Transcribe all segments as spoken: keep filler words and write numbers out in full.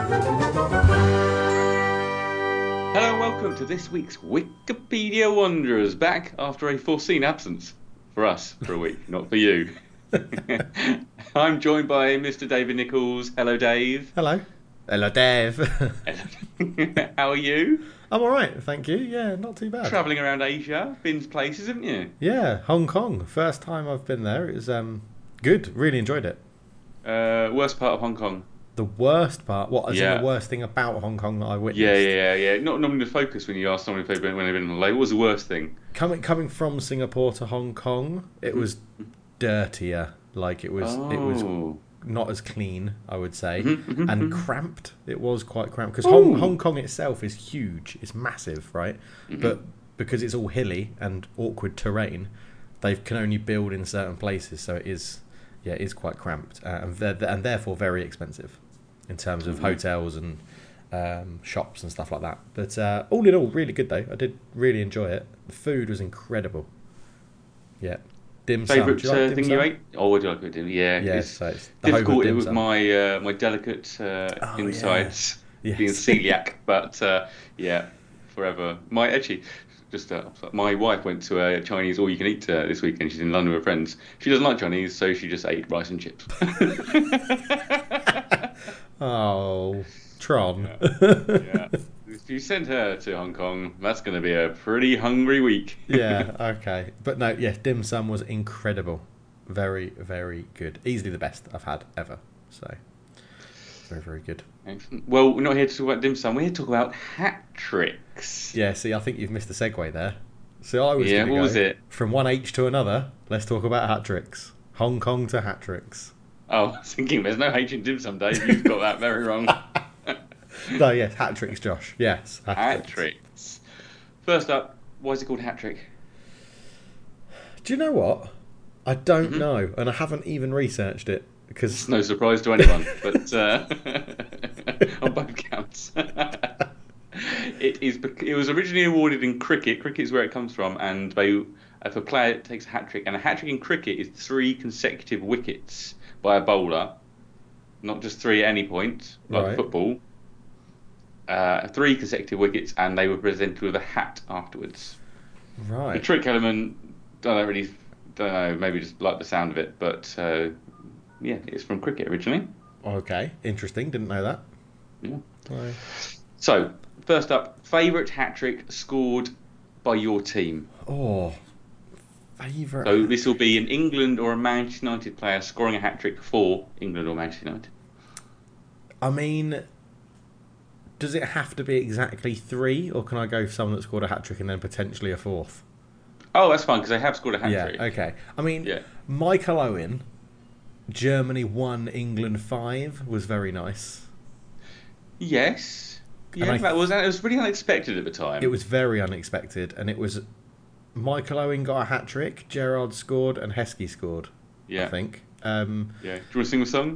Hello and welcome to this week's Wikipedia Wanderers, back after a foreseen absence. For us, for a week, not for you. I'm joined by Mister David Nichols. Hello, Dave. Hello. Hello, Dave. How are you? I'm all right, thank you. Yeah, not too bad. Travelling around Asia, been to places, haven't you? Yeah, Hong Kong. First time I've been there. It was um, good. Really enjoyed it. Uh, worst part of Hong Kong? The worst part, what, as in Yeah. the worst thing about Hong Kong that I Yeah, witnessed? yeah, yeah, yeah. Not normally the focus when you ask someone if they've been when they've been on holiday. What was the worst thing? Coming coming from Singapore to Hong Kong, it was dirtier. Like it was, it was Oh. not as clean, I would say, Mhm, mhm, and mhm. cramped. It was quite cramped because Hong, Ooh. Hong Kong itself is huge. It's massive, right? Mhm. But because it's all hilly and awkward terrain, they can only build in certain places, so it is, yeah, it is quite cramped, uh, and th- and therefore very expensive in terms of Mhm. hotels and um, shops and stuff like that. But uh, all in all, really good though. I did really enjoy it. The food was incredible. Yeah, dim sum. Do Favourite you like uh, dim thing you sum? ate? Oh, I do like it. Yeah, Yes, it's so it's the home of difficult dim with sum. my uh, my delicate uh, Oh yeah, insides being yes. celiac, but uh, yeah, forever. My actually, just uh, my wife went to a Chinese all-you-can-eat uh, this weekend. She's in London with friends. She doesn't like Chinese, so she just ate rice and chips. Oh, Tron. Yeah, yeah. If you send her to Hong Kong, that's going to be a pretty hungry week. Yeah, okay. But no, yeah, dim sum was incredible. Very, very good. Easily the best I've had ever. So, very, very good. Excellent. Well, we're not here to talk about dim sum. We're here to talk about hat tricks. Yeah, see, I think you've missed the segue there. So I was Yeah, going to what was go it? from one H to another. Let's talk about hat tricks. Hong Kong to hat tricks. Oh, I was thinking there's no H in dim sum, Dave. You've got that very wrong. No, yes, hat tricks, Josh. Yes, hat Hat tricks. tricks. First up, why is it called hat trick? Do you know what? I don't Hmm know, and I haven't even researched it It's because no surprise to anyone, but uh, on both counts. It is. bec- It was originally awarded in cricket. Cricket is where it comes from, and they, if a player takes a hat trick, and a hat trick in cricket is three consecutive wickets by a bowler, not just three at any point, like right, football. Uh, three consecutive wickets, and they were presented with a hat afterwards. The right, trick element, don't really, don't know, maybe just like the sound of it, but uh, yeah, it's from cricket originally. okay, interesting. Didn't know that. Yeah. Right. So, first up, favourite hat trick scored by your team. Oh, favorite So hat this will trick. be an England or a Manchester United player scoring a hat trick for England or Manchester United. I mean, does it have to be exactly three, or can I go for someone that scored a hat trick and then potentially a fourth? Oh, that's fine because they have scored a hat Yeah, trick. okay. I mean, Yeah. Michael Owen, Germany one, England five was very nice, Yes. and Yeah, I that th- was it was really unexpected at the it time. was very unexpected, and it was Michael Owen got a hat trick, Gerrard scored, and Heskey scored. I Yeah. think. Um, Yeah. Do you want to sing a song?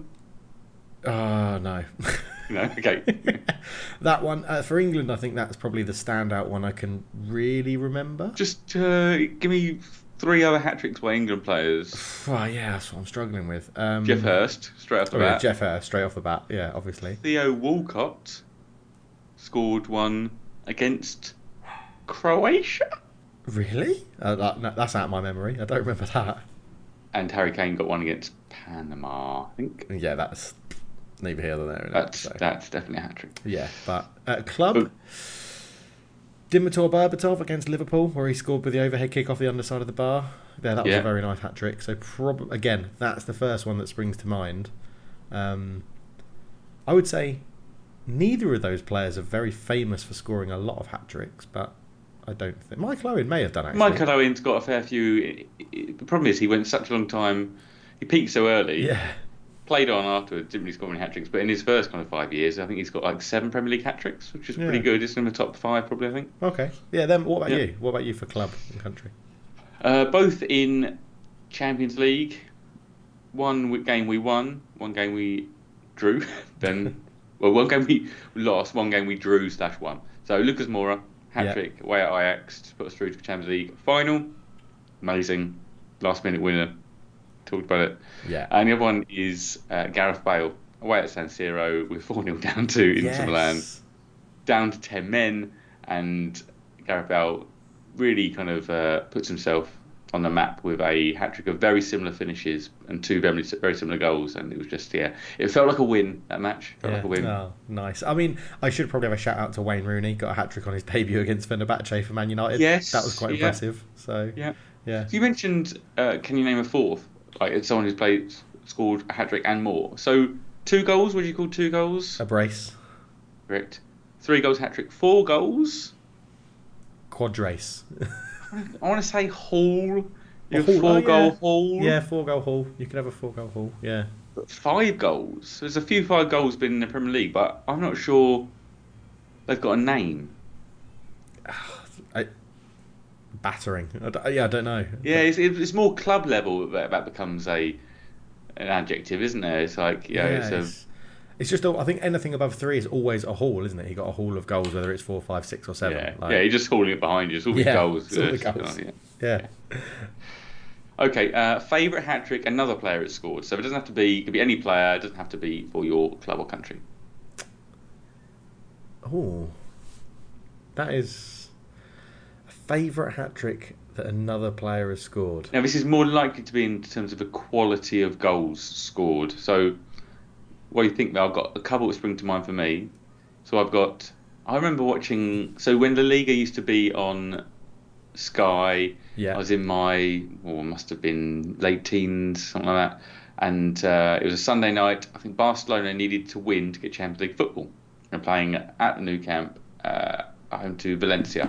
oh no. No. Okay. That one uh, for England, I think that's probably the standout one I can really remember. Just uh, give me three other hat tricks by England players. Oh, yeah, that's what I'm struggling with. Jeff Um, Hurst, straight off the oh yeah, bat. Jeff Hurst straight off the bat. Yeah, obviously. Theo Walcott scored one against Croatia. Really? Uh, that, no, that's out of my memory. I don't remember that. And Harry Kane got one against Panama, I think. Yeah, that's neither here nor there. Innit? That's So that's definitely a hat trick. yeah, but uh, club But Dimitar Berbatov against Liverpool, where he scored with the overhead kick off the underside of the bar. Yeah, that was a yeah, very nice hat trick. So prob- again, that's the first one that springs to mind. Um, I would say neither of those players are very famous for scoring a lot of hat tricks, but I don't think Michael Owen may have done actually. Michael Owen's got a fair few. The problem is he went such a long time. He peaked so early. Yeah. Played on afterwards, didn't really score many hat tricks, but in his first kind of five years, I think he's got like seven Premier League hat tricks, which is pretty Yeah. good. It's in the top five, probably, I think. Okay. Yeah. Then what about Yeah. you? What about you for club and country? Uh, both in Champions League. One wi- game we won, one game we drew. Then, well, one game we lost, one game we drew slash won. So Lucas Moura, hat Yeah. trick away at Ajax to put us through to the Champions League final. Amazing, last minute winner. Talked about it. Yeah. And the other one is uh, Gareth Bale away at San Siro with four nil down to Inter Milan, Yes. down to ten men, and Gareth Bale really kind of uh, puts himself on the map with a hat trick of very similar finishes and two very very similar goals, and it was just yeah, it felt like a win that match. Felt Yeah. like a win. Oh, nice. I mean, I should probably have a shout out to Wayne Rooney. Got a hat trick on his debut against Fenerbahce for Man United. Yes, That was quite yeah, impressive. So, yeah. yeah. So you mentioned, uh, can you name a fourth? Like it's someone who's played scored a hat trick and more. So two goals. What do you call two goals? A brace. Correct. Three goals hat trick. Four goals. Quadrace. I want to say Hall. A Your Hall, four oh, goal yeah. Hall. Yeah, four goal haul. You could have a four goal haul. Yeah. But five goals. There's a few five goals been in the Premier League, but I'm not sure they've got a name. I, battering. I d- yeah, I don't know. Yeah, it's, it's more club level that that becomes a an adjective, isn't there? It's like yeah, Yeah, it's a it's, it's just. all- I think anything above three is always a haul, isn't it? He got a haul of goals, whether it's four, five, six, or seven. yeah, Like, yeah. You're just hauling it behind you. It's all the Yeah, goals. it's all the It's- goals. oh, yeah. yeah. Okay, uh, favourite hat trick another player has scored. So it doesn't have to be, it could be any player, it doesn't have to be for your club or country. Oh, that is a favourite hat trick that another player has scored. Now, this is more likely to be in terms of the quality of goals scored. So, what do you think? I've got a couple that spring to mind for me. So, I've got, I remember watching, so when La Liga used to be on Sky, Yeah. I was in my, well, it must have been late teens, something like that. And uh, it was a Sunday night. I think Barcelona needed to win to get Champions League football. And playing at the Nou Camp, uh, home to Valencia.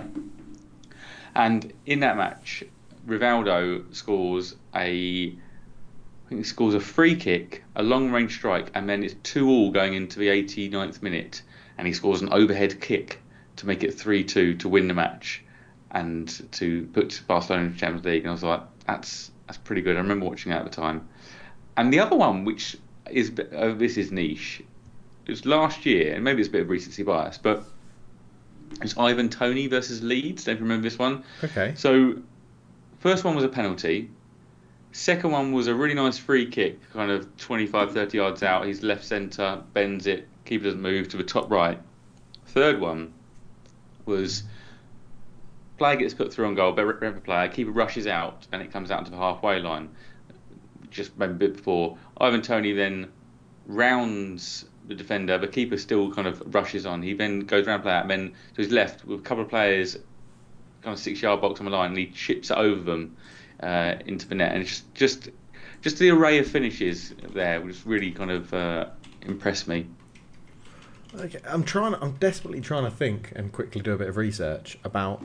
And in that match, Rivaldo scores a, I think he scores a free kick, a long range strike, and then it's two all going into the eighty-ninth minute, and he scores an overhead kick to make it three two to win the match, and to put Barcelona in the Champions League. And I was like, that's that's pretty good. I remember watching that at the time. And the other one, which is uh, this is niche, it was last year, and maybe it's a bit of recency bias, but it's Ivan Toney versus Leeds. Don't you remember this one? Okay. So, first one was a penalty. Second one was a really nice free kick, kind of twenty-five, thirty yards out. He's left centre, bends it, keeper doesn't move to the top right. Third one was player gets put through on goal, Brentford player, keeper rushes out, and it comes out to the halfway line. Just maybe a bit before. Ivan Toney then rounds the defender, the keeper still kind of rushes on. He then goes around play out, and then to his left with a couple of players, kind of six yard box on the line, and he chips it over them uh, into the net. And it's just, just just the array of finishes there which really kind of uh, impressed me. Okay, I'm trying. I'm desperately trying to think and quickly do a bit of research about.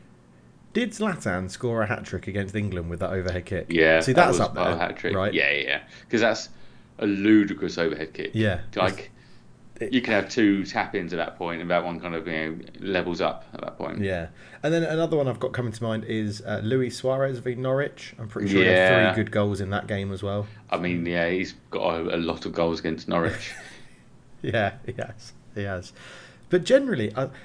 Did Zlatan score a hat trick against England with that overhead kick? Yeah, See, that that's was up part there, of the hat trick. right? Yeah, yeah, because that's a ludicrous overhead kick. Yeah. like you can have two tap ins at that point, and that one kind of you know levels up at that point. Yeah, and then another one I've got coming to mind is uh, Luis Suarez v Norwich. I'm pretty sure he Yeah. had three good goals in that game as well. I mean, yeah, he's got a, a lot of goals against Norwich. Yeah, he has. He has. But generally, I,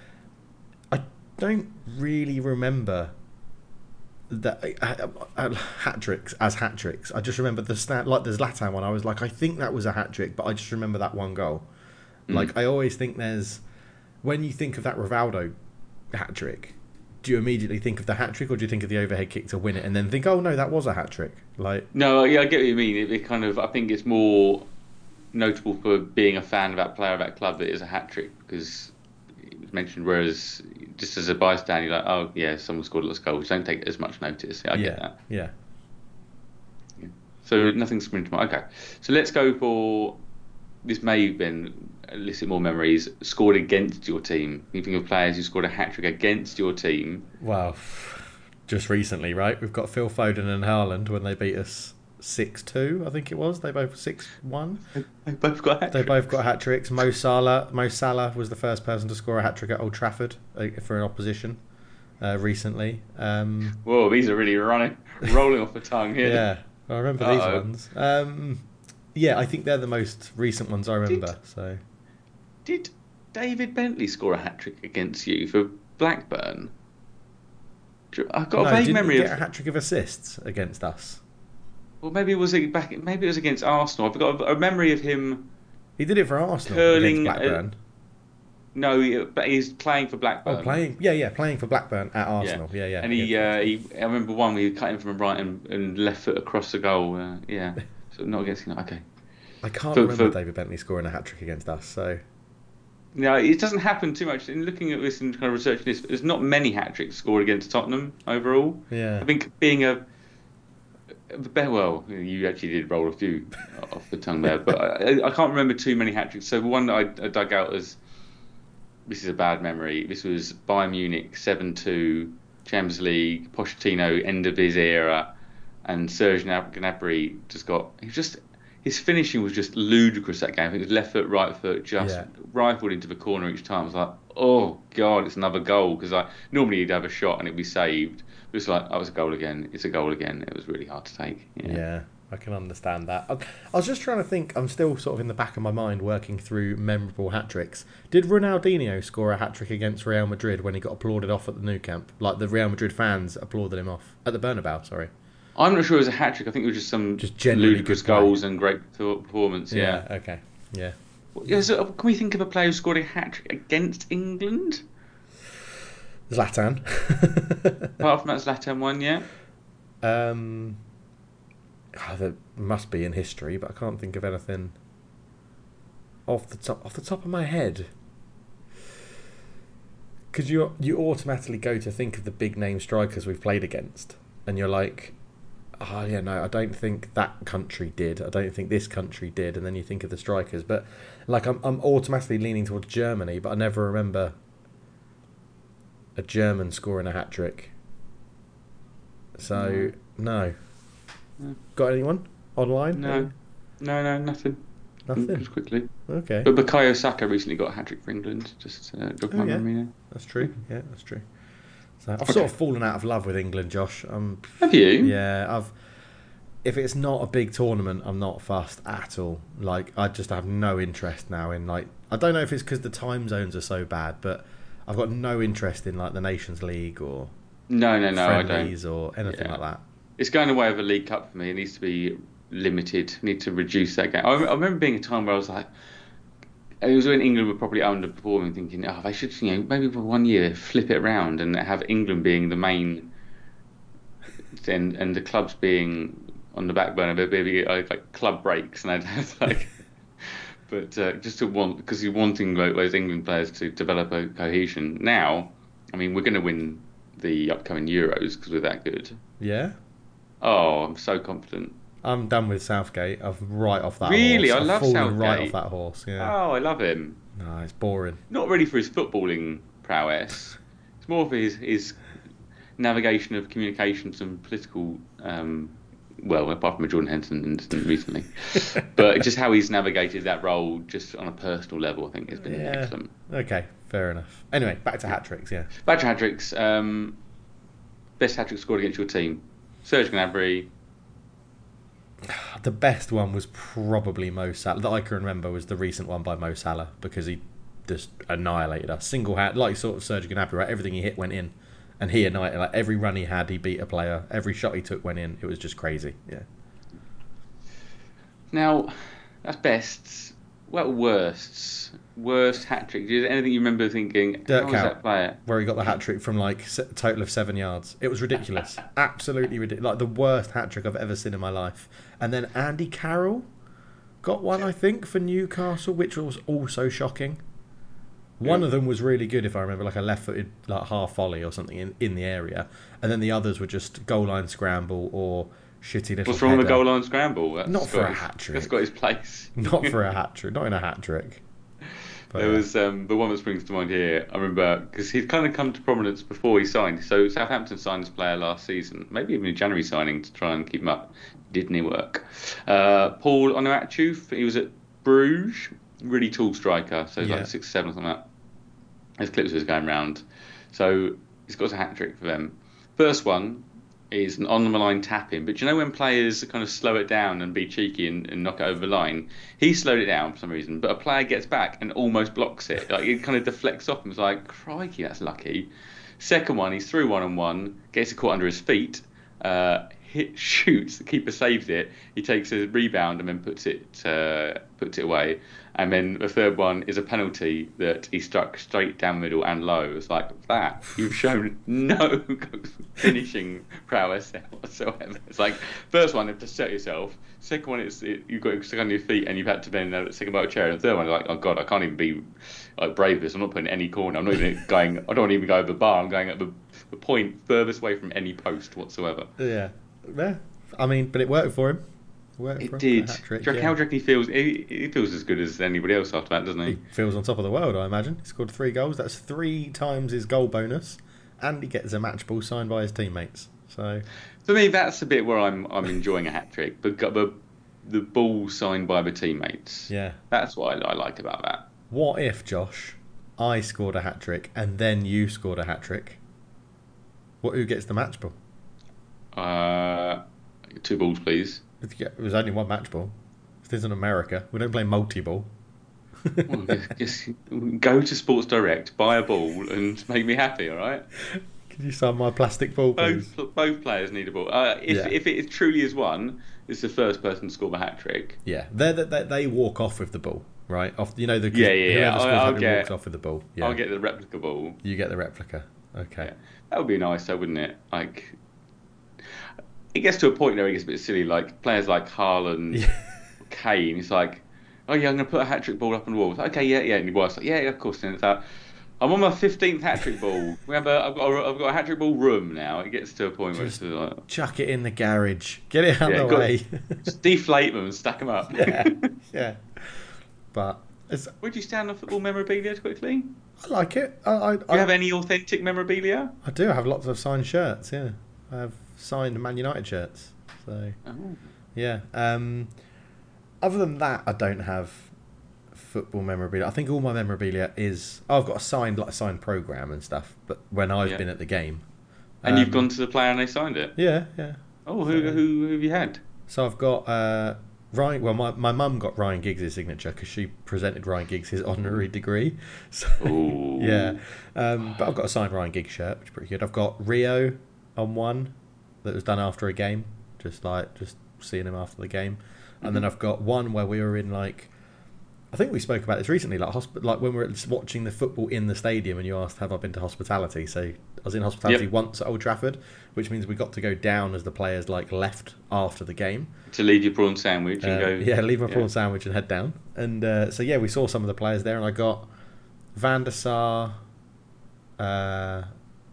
I don't really remember that uh, uh, hat tricks as hat tricks. I just remember the stat, like the Zlatan one. I was like, I think that was a hat trick, but I just remember that one goal. Mm. Like I always think there's when you think of that Rivaldo hat trick, do you immediately think of the hat trick, or do you think of the overhead kick to win it, and then think, oh no, that was a hat trick? Like No, yeah, I get what you mean. It, it kind of, I think it's more notable for being a fan of that player, of that club, that it is a hat trick because it was mentioned. Whereas, just as a bystander, you're like, oh yeah, someone scored lots of goals. Don't take as much notice. Yeah, I yeah, get that. yeah. So nothing springs to mind. Okay, so let's go for this. May have been elicit more memories. Scored against your team. You think of players who scored a hat trick against your team. Well, just recently, right? We've got Phil Foden and Haaland when they beat us six two, I think it was. They both six one. They both got hat They tricks. both got hat tricks. Mo Salah, Mo Salah was the first person to score a hat trick at Old Trafford uh, for an opposition uh, recently. Um, Whoa, these are really running, rolling off the tongue here. yeah, I remember these Uh-oh. ones. Um, yeah, I think they're the most recent ones I remember. So Did David Bentley score a hat trick against you for Blackburn? Do you- I've got no, a vague didn't memory he of. get a hat trick of assists against us? Well, maybe it was back. Maybe it was against Arsenal. I've got a, a memory of him He did it for Arsenal against curling. Blackburn. Uh, no, he, but he's playing for Oh, Blackburn. playing, yeah, yeah, playing for Blackburn at Yeah, Arsenal. Yeah, yeah. and he, against uh, Arsenal. he, I remember one where he cut him from right and, and left foot across the goal. Uh, yeah, so not against him. Okay, I can't for, remember for David Bentley scoring a hat trick against us. So no, it doesn't happen too much. In looking at this and kind of researching this, there's not many hat tricks scored against Tottenham overall. yeah, I think being a well, you actually did roll a few off the tongue there, but I, I can't remember too many hat tricks. So the one that I, I dug out as this is a bad memory. This was Bayern Munich seven two Champions League, Pochettino end of his era, and Serge Gnabry just got he just his finishing was just ludicrous that game. I think it was left foot, right foot, just Yeah. rifled into the corner each time. I was like, oh god, it's another goal because I normally he'd have a shot and it'd be saved. It was like, oh, it's a goal again. It's a goal again. It was really hard to take. Yeah. yeah, I can understand that. I, I was just trying to think. I'm still sort of in the back of my mind working through memorable hat tricks. Did Ronaldinho score a hat trick against Real Madrid when he got applauded off at the Nou Camp? Like the Real Madrid fans applauded him off at the Bernabeu. Sorry. I'm not sure it was a hat trick. I think it was just some Just genuinely ludicrous good play. goals and great performance. Yeah. Okay. Yeah. Yeah, so can we think of a player who scored a hat trick against England? Zlatan. Apart from that Zlatan one, yeah. um, oh, there must be in history, but I can't think of anything off the top off the top of my head. Because you you automatically go to think of the big name strikers we've played against, and you're like, oh yeah, no, I don't think that country did. I don't think this country did, and then you think of the strikers. But like, I'm I'm automatically leaning towards Germany, but I never remember a German scoring a hat trick. So no. No. Got anyone online? No, no, no, nothing. Nothing. Just quickly. Okay. But Bukayo Saka recently got a hat trick for England. Just uh, jog my Oh, yeah. memory now. That's true. Yeah, that's true. So I've Okay. sort of fallen out of love with England, Josh. Um, Have you? yeah, I've. If it's not a big tournament, I'm not fussed at all. Like, I just have no interest now in like. I don't know if it's because the time zones are so bad, but I've got no interest in like the Nations League or No, no, no, I don't. friendlies or anything Yeah. like that. It's going away of a League Cup for me. It needs to be limited. Need to reduce that game. I, I remember being a time where I was like, it was when England were probably underperforming, thinking, oh, they should, you know, maybe for one year flip it around and have England being the main, and and the clubs being on the back burner. There'd be like, like club breaks, and I'd have like, but uh, just to want because you're wanting like, those England players to develop a cohesion. Now, I mean, we're going to win the upcoming Euros because we're that good. Yeah, Oh, I'm so confident. I'm done with Southgate. I've right off that. Really? horse. I I've love fallen right Southgate. off that horse. Yeah. Oh, I love him. No, it's boring. Not really for his footballing prowess. It's more for his, his navigation of communications and political, um, well, apart from a Jordan Henderson incident recently. But just how he's navigated that role just on a personal level, I think has been Yeah. excellent. Okay, fair enough. Anyway, back to hat tricks. Yeah. Back to hat tricks. Um, best hat trick scored against your team. Serge Gnabry. The best one was probably Mo Salah. That I can remember was the recent one by Mo Salah because he just annihilated us. Single hand, like sort of Serge Gnabry, right? Everything he hit went in. And he annihilated, like every run he had, he beat a player. Every shot he took went in. It was just crazy. Yeah. Now, that's best. What worsts? Worst hat trick. Is there anything you remember thinking, Dirk how was Kuyt. that player? Where he got the hat trick from like a total of seven yards. It was ridiculous. Absolutely ridiculous. Like the worst hat trick I've ever seen in my life. And then Andy Carroll got one, I think, for Newcastle, which was also shocking. One Yeah. of them was really good, if I remember, like a left-footed like half volley or something in, in the area. And then the others were just goal line scramble or shitty little What's wrong with the header. goal line scramble? That's Not got for a his- hat trick. That's got his place. Not for a hat trick. Not in a hat trick. But, There uh, was um, the one that springs to mind here. I remember because he'd kind of come to prominence before he signed. So Southampton signed this player last season, maybe even a January signing to try and keep him up. Didn't he work? Uh, Paul Onuachu, he was at Bruges, really tall striker, so Yeah. like six seven or something like that. There's clips of us going round. So he's got a hat trick for them. First one is an on the line tap in, but do you know when players kind of slow it down and be cheeky and, and knock it over the line? He slowed it down for some reason, but a player gets back and almost blocks it. Like it kind of deflects off and was like, crikey, that's lucky. Second one, he's through one on one, gets it caught under his feet, uh, hit shoots, the keeper saves it. He takes a rebound and then puts it uh, puts it away. And then the third one is a penalty that he struck straight down the middle and low. It's like that. You've shown no finishing prowess whatsoever. It's like first one, you have to set yourself. Second one, it's it, you've got to stick on your feet and you've had to bend a second by a chair. And the third one, like, oh god, I can't even be like brave this. I'm not putting any corner. I'm not even going. I don't even go over the bar. I'm going at the, the point furthest away from any post whatsoever. Yeah, yeah. I mean, but it worked for him. Worked It for him. did. Hat-trick, Do you reckon- yeah. How do you reckon he feels? He, he feels as good as anybody else after that, doesn't he? He feels on top of the world, I imagine. He scored three goals. That's three times his goal bonus, and he gets a match ball signed by his teammates. So For me, that's the bit where I'm I'm enjoying a hat trick. But got the the ball signed by the teammates. yeah. That's what I, I like about that. What if, Josh, I scored a hat trick and then you scored a hat trick? What? Who gets the match ball? Uh, two balls, please. It was only one match ball. This isn't America. We don't play multi-ball. Well, just, just go to Sports Direct, buy a ball, and make me happy. All right. Can you sign my plastic ball, please? Both both players need a ball. Uh, if Yeah. if it truly is one, it's the first person to score the hat trick. Yeah, they they they walk off with the ball, right? Off, you know the Yeah, yeah, yeah. whoever I'll- scores I'll hat get- walks off with the ball. Yeah, I'll get the replica ball. you get the replica. Okay. Yeah. That would be nice, though, wouldn't it? Like, it gets to a point where it gets a bit silly. Like players like Haaland, Yeah. Kane. It's like, oh yeah, I'm going to put a hat trick ball up on the wall. It's like, okay, yeah, yeah. And your wife's like, yeah, yeah, of course. And it's like, I'm on my fifteenth hat trick ball. We have a, I've got a, I've got a hat trick ball room now. It gets to a point where Just it's like, Chuck it in the garage. Get it out Yeah, of the got- way. just deflate them and stack them up. yeah, yeah. But it's, Would you stand on football memorabilia quickly? I like it. I I, Do I, you have any authentic memorabilia? I do. I have lots of signed shirts. Yeah, I have signed Man United shirts. So Oh. yeah. Um, other than that, I don't have football memorabilia. I think all my memorabilia is oh, I've got a signed like a signed program and stuff. But when I've Yeah. been at the game, And you've Um, gone to the player and they signed it. yeah, yeah. Oh, who So- who, who have you had? So I've got uh, Ryan. Well, my my mum got Ryan Giggs' signature because she presented Ryan Giggs his honorary degree. So Ooh. yeah, um, but I've got a signed Ryan Giggs shirt, which is pretty good. I've got Rio on one that was done after a game, just like just seeing him after the game, and then I've got one where we were in like. I think we spoke about this recently, like hosp- like when we were watching the football in the stadium, and you asked, "Have I been to hospitality?" So I was in hospitality Yep. once at Old Trafford, which means we got to go down as the players like left after the game. To leave your prawn sandwich and Uh, go. yeah, leave my yeah. prawn sandwich and head down. And uh, so yeah, we saw some of the players there, and I got Van der Sar, uh,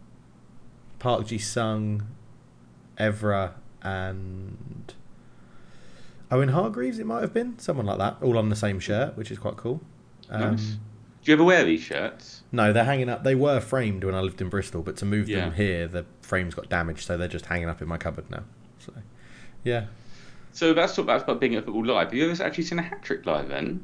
Park Ji Sung, Evra, and Owen Hargreaves. It might have been someone like that, all on the same shirt, which is quite cool. Um, Nice. Do you ever wear these shirts? No, they're hanging up. They were framed when I lived in Bristol, but to move Yeah. them here, the frames got damaged, so they're just hanging up in my cupboard now. So, yeah. So that's talk that's about being at football live. Have you ever actually seen a hat trick live then?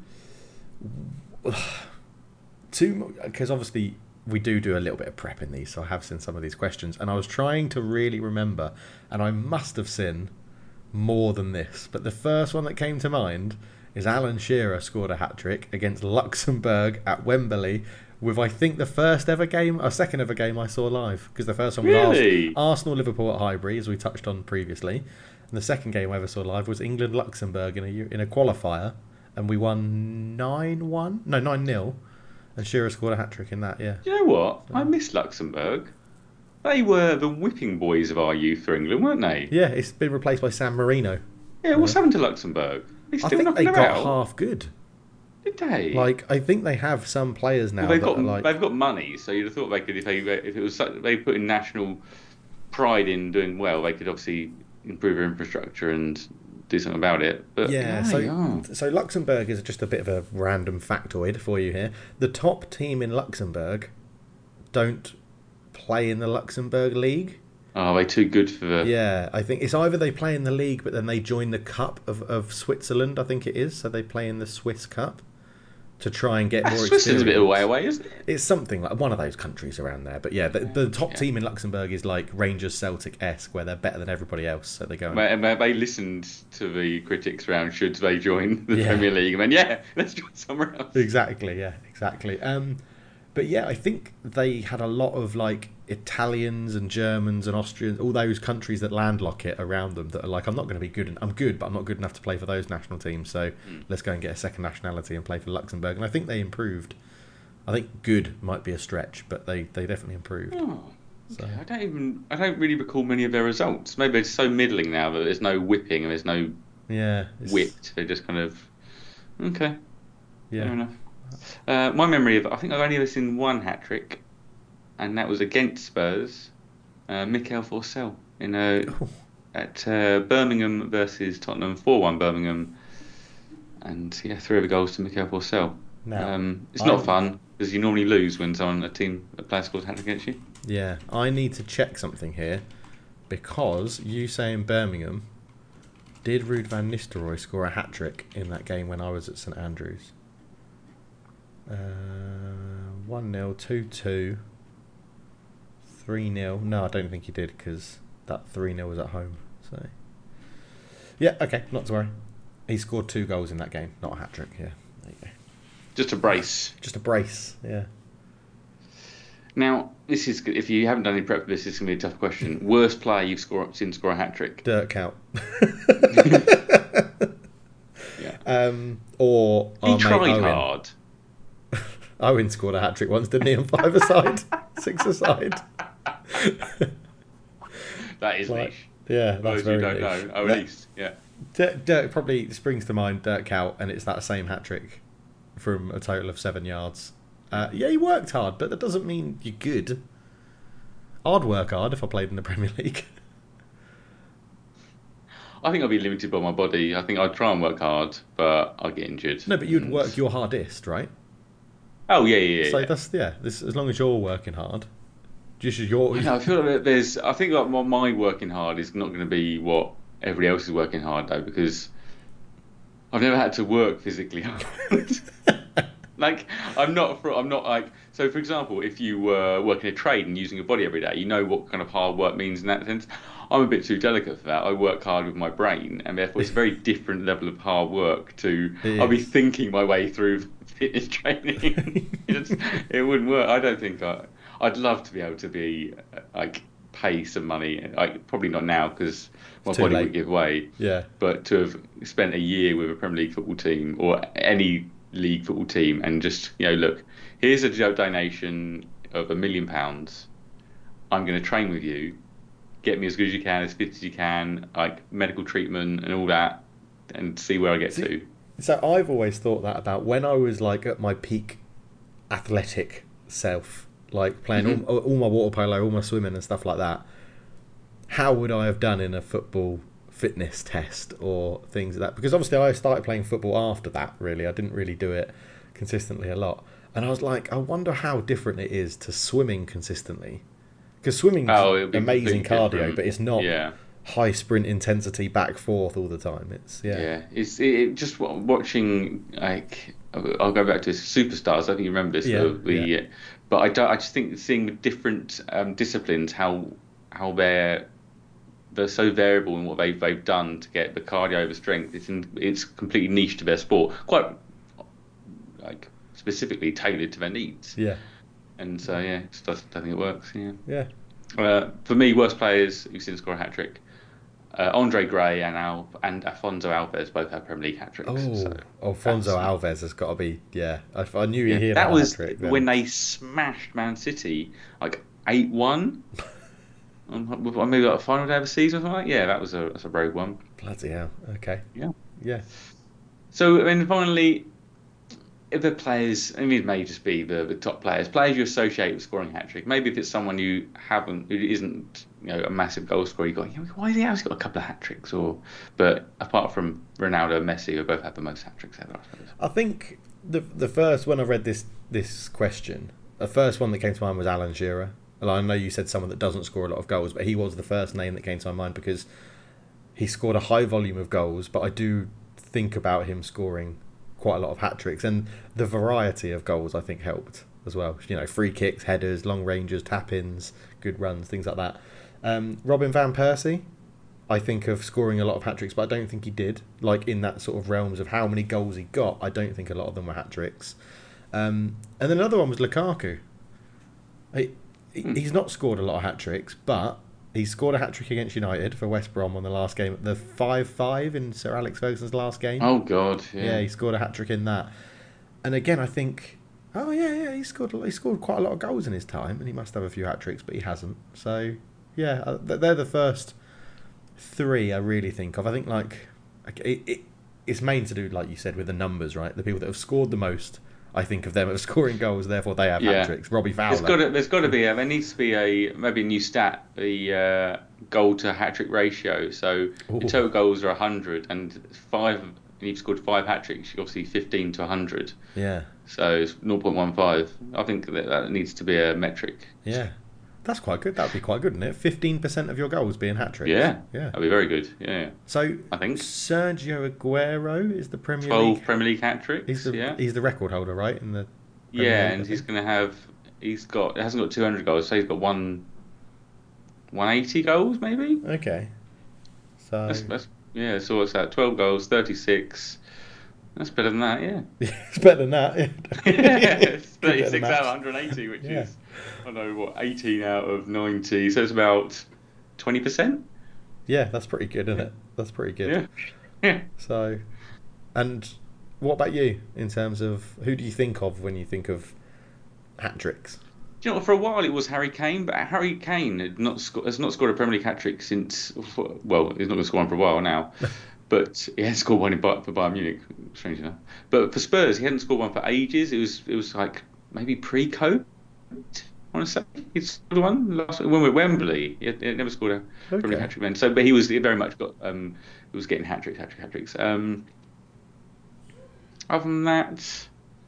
Two, because obviously we do do a little bit of prep in these, so I have seen some of these questions, and I was trying to really remember, and I must have seen more than this, but the first one that came to mind is Alan Shearer scored a hat trick against Luxembourg at Wembley with, I think, the first ever game, or second ever game I saw live, because the first one was Really? Ars- Arsenal Liverpool at Highbury, as we touched on previously, and the second game I ever saw live was England Luxembourg in a Eu- in a qualifier, and we won nine one, no nine nil. And Shearer scored a hat trick in that, yeah. Do you know what? I miss Luxembourg. They were the whipping boys of our youth for England, weren't they? Yeah, it's been replaced by San Marino. Yeah, what's happened to Luxembourg? They I still think knocking they them got out? half good. Did they? Like, I think they have some players now well, they've that got are like... they've got money, so you'd have thought they could if they if it was such, they put in national pride in doing well, they could obviously improve their infrastructure and do something about it. But Yeah, yeah, so yeah. so Luxembourg is just a bit of a random factoid for you here. The top team in Luxembourg don't play in the Luxembourg League. Oh, are they too good for the? Yeah, I think it's either they play in the league, but then they join the Cup of, of Switzerland, I think it is. So they play in the Swiss Cup to try and get Ah, more Switzerland's experience. a bit of a way away, isn't it? It's something like one of those countries around there. But yeah, the, the top Yeah. team in Luxembourg is like Rangers Celtic-esque, where they're better than everybody else. So they go and They, they- they listened to the critics around should they join the Yeah. Premier League, and then yeah, let's join somewhere else. Exactly, yeah, exactly. Um, but yeah, I think they had a lot of like Italians and Germans and Austrians, all those countries that landlock it around them, that are like, I'm not going to be good. I'm good, but I'm not good enough to play for those national teams. So Mm. let's go and get a second nationality and play for Luxembourg. And I think they improved. I think good might be a stretch, but they, they definitely improved. Oh, So okay. I don't even I don't really recall many of their results. Maybe it's so middling now that there's no whipping and there's no yeah, it's- whipped. They just kind of okay, fair yeah. enough. Uh, my memory of I think I've only ever seen one hat trick, and that was against Spurs. Uh, Mikel Forsell in a Oh, at uh, Birmingham versus Tottenham, four one Birmingham, and yeah, three of the goals to Mikel Forsell. now, Um, it's I- not fun because you normally lose when someone a team a player scores a hat trick against you. yeah, I need to check something here because you saying Birmingham, did Ruud van Nistelrooy score a hat trick in that game when I was at St Andrews? Uh, one nil, two two, three nil. No, I don't think he did because that three nil was at home. So, yeah, okay, not to worry. He scored two goals in that game, not a hat trick. Yeah, there you go. Just a brace. Just a brace. Yeah. Now, this is if you haven't done any prep for this, this is going to be a tough question. Worst player you've score, seen score a hat trick? Dirk Kuyt. Yeah. Um, or He our mate tried Owen. hard. Owen scored a hat trick once, didn't he? On five aside, six aside. That is Like, niche. yeah, For that's those who very don't niche. know, oh, That- at least, yeah. Dirk, Dirk probably springs to mind Dirk Kuyt, and it's that same hat trick from a total of seven yards. Uh, yeah, he worked hard, but that doesn't mean you're good. I'd work hard if I played in the Premier League. I think I'll be limited by my body. I think I'd try and work hard, but I'll get injured. No, but you'd And- work your hardest, right? Oh yeah, yeah, yeah. So yeah. that's yeah. This, as long as you're working hard, just as you're. I know, I feel like there's. I think like my, my working hard is not going to be what everybody else is working hard though, because I've never had to work physically hard. Like I'm not. For, I'm not like. So for example, if you were working a trade and using your body every day, you know what kind of hard work means in that sense. I'm a bit too delicate for that. I work hard with my brain, and therefore it's a very different level of hard work. To It I'll be is. thinking my way through fitness training. It's, it wouldn't work. I don't think I. I'd love to be able to be uh, like pay some money. Like probably not now because my It's too body late. would give way. Yeah. But to have spent a year with a Premier League football team or any league football team and just you know look, here's a donation of a million pounds. I'm going to train with you. Get me as good as you can, as fit as you can, like medical treatment and all that, and see where I get See- to. So I've always thought that about when I was like at my peak athletic self, like playing Mhm. all, all my water polo, all my swimming and stuff like that. How would I have done in a football fitness test or things like that? Because obviously I started playing football after that. Really, I didn't really do it consistently a lot, and I was like, I wonder how different it is to swimming consistently. Because swimming's Oh, it'd be amazing completely cardio, different. but it's not Yeah. high sprint intensity back forth all the time. It's yeah, Yeah, it's it, it- just wa- watching like I'll go back to superstars. I think you remember this. Yeah, the, the, yeah. But I don't. I just think seeing different um, disciplines, how how they're they're so variable in what they've they've done to get the cardio, the strength. It's in, it's completely niche to their sport, quite like specifically tailored to their needs. yeah, And so yeah, just, I don't think it works. Yeah. yeah. Uh, for me, worst players who've seen score a hat trick. Uh, Andre Gray and Al and Afonso Alves both have Premier League hat tricks. Oh, so Alfonso that's- Alves has got to be. Yeah, I, I knew yeah, he'd hear that about was that trick. then. when they smashed Man City like eight one. On maybe like a final day of the season or something like that. Yeah, that was a that's a rogue one. Bloody hell. Okay. Yeah. Yeah. So then finally, if the players, I mean, it may just be the, the top players, players you associate with scoring a hat trick. Maybe if it's someone you haven't, who isn't, you know, a massive goal scorer, you go, you know, why has he always got a couple of hat tricks? Or, but apart from Ronaldo and Messi, who both have the most hat tricks ever, I suppose. I think the the first when I read this this question, the first one that came to mind was Alan Shearer. And I know you said someone that doesn't score a lot of goals, but he was the first name that came to my mind because he scored a high volume of goals. But I do think about him scoring quite a lot of hat tricks, and the variety of goals I think helped as well. You know, free kicks, headers, long ranges, tap-ins, good runs, things like that. Um, Robin van Persie, I think of scoring a lot of hat tricks, but I don't think he did. Like in that sort of realms of how many goals he got, I don't think a lot of them were hat tricks. Um, and then another one was Lukaku. I, he, he's not scored a lot of hat tricks, but he scored a hat trick against United for West Brom on the last game, the five five in Sir Alex Ferguson's last game. Oh God, yeah. Yeah, he scored a hat trick in that. And again, I think, oh yeah, yeah, he scored he scored quite a lot of goals in his time, and he must have a few hat tricks, but he hasn't. So yeah, uh, they're the first three I really think of. I think like it, it, it's main to do, like you said, with the numbers, right? The people that have scored the most, I think of them as scoring goals, therefore they have Yeah. hat tricks. Robbie Fowler. There's got to, there's got to be a, there needs to be a maybe a new stat, the uh, goal to hat trick ratio. So Ooh. your total goals are one hundred, and five, and you've scored five hat tricks. You're obviously fifteen to one hundred. Yeah. So it's zero point one five. I think that, that needs to be a metric. Yeah. That's quite good. That would be quite good, wouldn't it? fifteen percent of your goals being hat tricks. Yeah. Yeah. That'd be very good. Yeah. So I think Sergio Aguero is the Premier twelve League. Premier League hat tricks. He's the yeah. he's the record holder, right? In the Premier Yeah, League, and I he's think. going to have. He's got. He hasn't got two hundred goals. So he's got one. one eighty goals, maybe. Okay. So That's, that's yeah. So what's that? twelve goals, thirty-six. That's better than that, yeah. it's better than that. Yeah. It's Good bit of thirty-six maths. out of one hundred eighty, which Yeah. is I don't know what eighteen out of ninety. So it's about twenty percent. Yeah, that's pretty good, isn't it? That's pretty good. Yeah. Yeah. So, and what about you in terms of who do you think of when you think of hat tricks? Do you know what, for a while it was Harry Kane, but Harry Kane had not sco- has not scored a Premier League hat trick since. Well, he's not going to score one for a while now. But he has scored one in Bay- for Bayern Munich, strange enough. But for Spurs, he hadn't scored one for ages. It was it was like maybe pre-COVID, I want to say. He scored one last when we were at Wembley. He had, he had never scored a Premier League hat trick then. So, but he was he very much got um he was getting hat tricks, hat tricks, hat tricks. Um, other than that,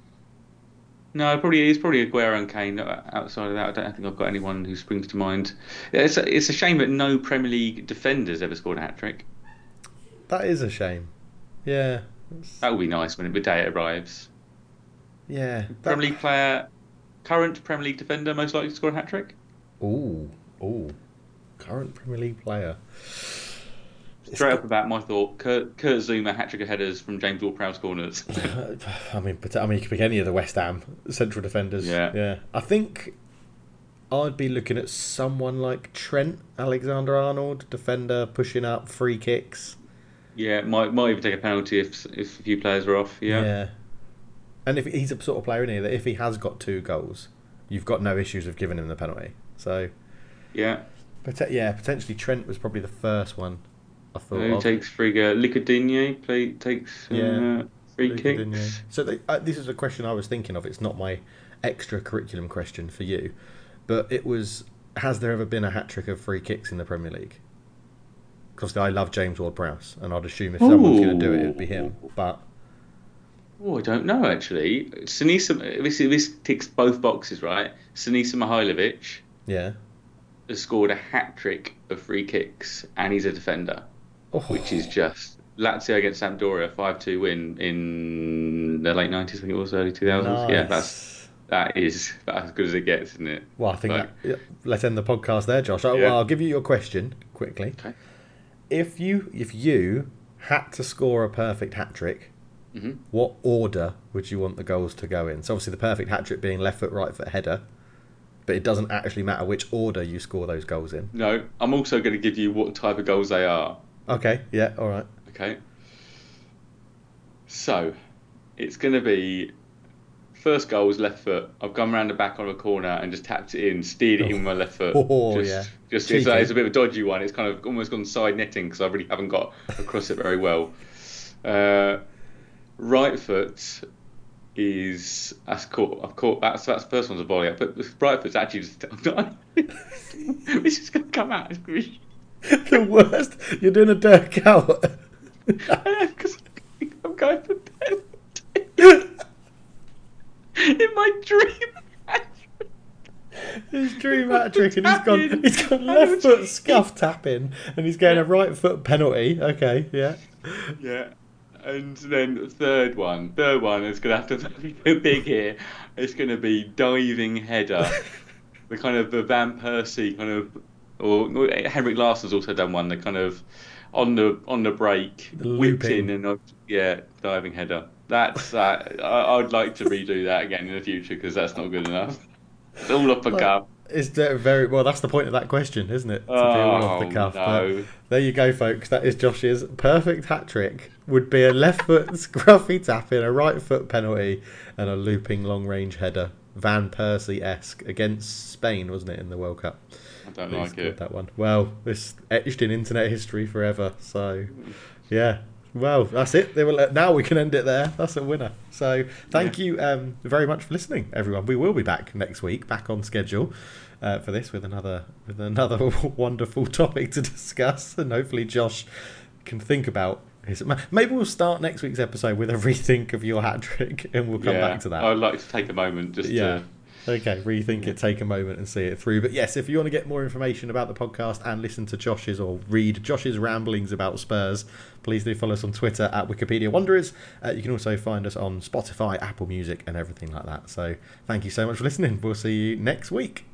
no, probably it's probably Aguero and Kane. Outside of that, I don't think I've got anyone who springs to mind. Yeah, It's a, it's a shame that no Premier League defenders ever scored a hat trick. That is a shame. Yeah. It's- That would be nice when the day arrives. Yeah. That... Premier League player, current Premier League defender, most likely to score a hat trick. Ooh, ooh. Current Premier League player. Straight up about my thought, Kurt, Kurt Zuma hat trick of headers from James Ward-Prowse corners. I mean, but- I mean, you could pick any of the West Ham central defenders. Yeah. Yeah. I think I'd be looking at someone like Trent Alexander-Arnold, defender, pushing up, free kicks. Yeah, might might even take a penalty if if a few players are off. Yeah. Yeah. And if he's a sort of player in here that if he has got two goals, you've got no issues of giving him the penalty. So, Yeah. but yeah, potentially Trent was probably the first one I thought Who of. takes free go? Licardini play takes uh, Yeah. free Luka kicks. Digne. So they, uh, this is a question I was thinking of. It's not my extra curriculum question for you, but it was: has there ever been a hat trick of free kicks in the Premier League? Because I love James Ward-Prowse, and I'd assume if someone's going to do it, it would be him. But Oh, I don't know actually. Sinisa, this this ticks both boxes, right? Sinisa Mihailovic yeah, has scored a hat trick of free kicks, and he's a defender, oh, which is just Lazio against Sampdoria, five two win in the late nineties, I think it was, early two thousands. nice. Yeah, that's that is that's as good as it gets, isn't it? Well, I think Like- that, yeah, let's end the podcast there, Josh. Oh, Yeah. Well, I'll give you your question quickly. Okay. If you if you had to score a perfect hat trick, hmm what order would you want the goals to go in? So obviously the perfect hat trick being left foot, right foot header, but it doesn't actually matter which order you score those goals in. No, I'm also going to give you what type of goals they are. Okay, yeah, all right. Okay. So, it's going to be first goal was left foot. I've gone around the back on a corner and just tapped it in, steered it in with my left foot. Oh, just, yeah. Just Cheeky. it's, a, it's a bit of a dodgy one. It's kind of almost gone side netting because I really haven't got across it very well. Uh, right foot is that's caught. I've caught that's that's the first one's a volley. But the right foot's actually just. This is going to come out. It's going to be The worst. You're doing a Dirk out. because I'm going for penalty. In my dream. His dream hat trick, and he's gone. He's gone left foot scuff tapping, and he's getting a right foot penalty. Okay, yeah. Yeah. And then the third one, third one is going to have to be big here. It's going to be diving header. The kind of the Van Persie kind of, or Henrik Larsson's also done one. The kind of on the on the break, The whipped looping. in and uh, yeah, diving header. That's uh, I, I'd like to redo that again in the future because that's not good enough. It's all off a Like, cup. Is that very well? That's the point of that question, isn't it? To be all off the Oh cuff. no! But there you go, folks. That is Josh's perfect hat trick. Would be a left foot scruffy tap in, a right foot penalty, and a looping long range header, Van Persie esque against Spain, wasn't it, in the World Cup? I don't He like scored it. that one. Well, it's etched in internet history forever. So, yeah. Well, that's it. They will, now we can end it there. That's a winner. So thank Yeah. you um, very much for listening, everyone. We will be back next week, back on schedule uh, for this with another with another wonderful topic to discuss, and hopefully Josh can think about his. Maybe we'll start next week's episode with a rethink of your hat trick, and we'll come Yeah. back to that. I'd like to take a moment just Yeah. to. Okay, rethink Yeah. it, take a moment and see it through. But yes, if you want to get more information about the podcast and listen to Josh's or read Josh's ramblings about Spurs, please do follow us on Twitter at Wikipedia Wanderers. Uh, you can also find us on Spotify, Apple Music and everything like that. So thank you so much for listening. We'll see you next week.